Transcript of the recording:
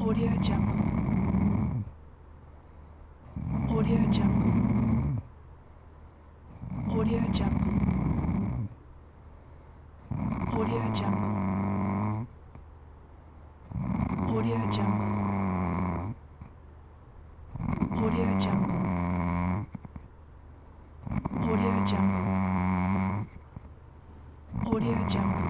Audio Jungle. Audio Jungle. Audio Jungle. Audio Jungle. Audio Jungle. Audio Jungle. Audio Jungle. Audio Jungle.